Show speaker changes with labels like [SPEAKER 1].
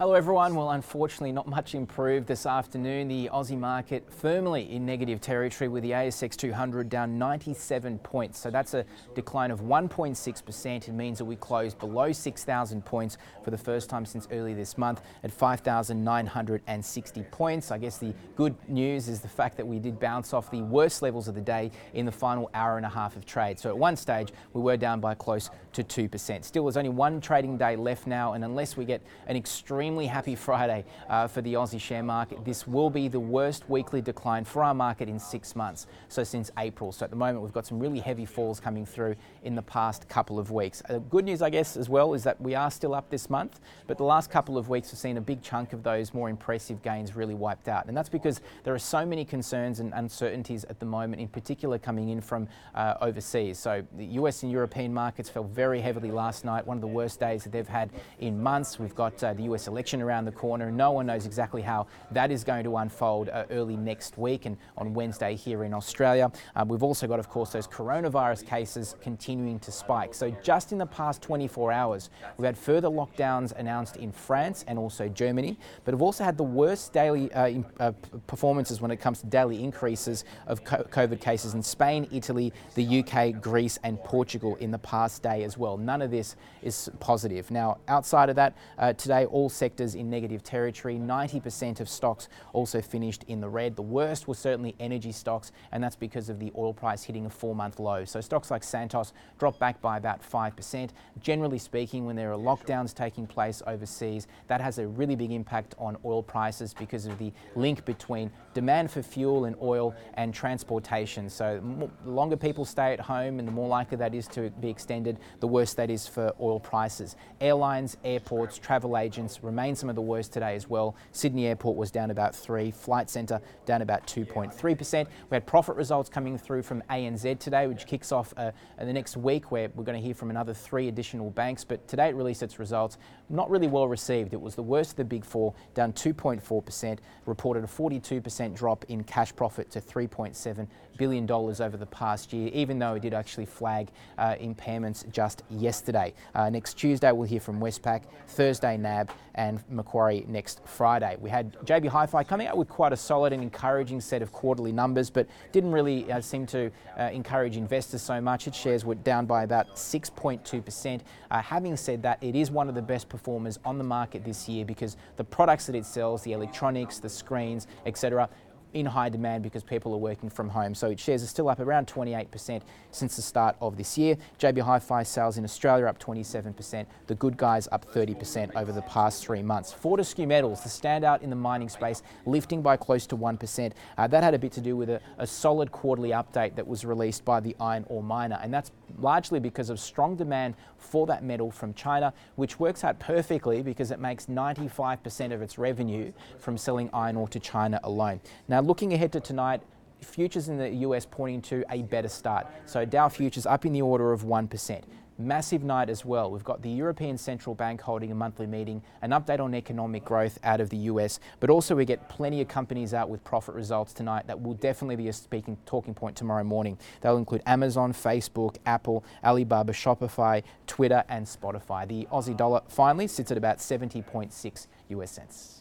[SPEAKER 1] Hello everyone. Well, unfortunately not much improved this afternoon. The Aussie market firmly in negative territory with the ASX 200 down 97 points. So that's a decline of 1.6%. It means that we closed below 6,000 points for the first time since early this month at 5,960 points. I guess the good news is the fact that we did bounce off the worst levels of the day in the final hour and a half of trade. So at one stage we were down by close to 2%. Still, there's only one trading day left now, and unless we get an extremely happy Friday for the Aussie share market, this will be the worst weekly decline for our market in 6 months, so since April. So at the moment we've got some really heavy falls coming through in the past couple of weeks. Good news, I guess, as well, is that we are still up this month, but the last couple of weeks we've seen a big chunk of those more impressive gains really wiped out, and that's because there are so many concerns and uncertainties at the moment, in particular coming in from overseas. So the US and European markets fell very heavily last night, one of the worst days that they've had in months. We've got the US election around the corner, and no one knows exactly how that is going to unfold early next week and on Wednesday here in Australia. We've also got, of course, those coronavirus cases continuing to spike. So just in the past 24 hours, we've had further lockdowns announced in France and also Germany, but we've also had the worst daily performances when it comes to daily increases of COVID cases in Spain, Italy, the UK, Greece and Portugal in the past day as well. None of this is positive. Now, outside of that, today all sectors in negative territory. 90% of stocks also finished in the red. The worst was certainly energy stocks, and that's because of the oil price hitting a 4-month low. So stocks like Santos dropped back by about 5%. Generally speaking, when there are lockdowns taking place overseas, that has a really big impact on oil prices because of the link between demand for fuel and oil and transportation. So the longer people stay at home and the more likely that is to be extended, the worse that is for oil prices. Airlines, airports, travel agents remain some of the worst today as well. Sydney Airport was down about 3%, Flight Centre down about 2.3%. We had profit results coming through from ANZ today, which kicks off the next week, where we're going to hear from another 3 additional banks. But today it released its results, not really well received. It was the worst of the big four, down 2.4%, reported a 42% drop in cash profit to $3.7 billion over the past year, even though it did actually flag impairments just yesterday. Next Tuesday we'll hear from Westpac, Thursday NAB and Macquarie next Friday. We had JB Hi-Fi coming out with quite a solid and encouraging set of quarterly numbers, but didn't really seem to encourage investors so much. Its shares were down by about 6.2%. Having said that, it is one of the best performers on the market this year because the products that it sells, the electronics, the screens, etc., in high demand because people are working from home. So its shares are still up around 28% since the start of this year. JB Hi-Fi sales in Australia up 27%. The Good Guys up 30% over the past 3 months. Fortescue Metals, the standout in the mining space, lifting by close to 1%. That had a bit to do with a solid quarterly update that was released by the iron ore miner, and that's largely because of strong demand for that metal from China, which works out perfectly because it makes 95% of its revenue from selling iron ore to China alone. Now, looking ahead to tonight, futures in the US pointing to a better start. So Dow futures up in the order of 1%. Massive night as well. We've got the European Central Bank holding a monthly meeting, an update on economic growth out of the US, but also we get plenty of companies out with profit results tonight that will definitely be a talking point tomorrow morning. They'll include Amazon, Facebook, Apple, Alibaba, Shopify, Twitter and Spotify. The Aussie dollar finally sits at about 70.6 US cents.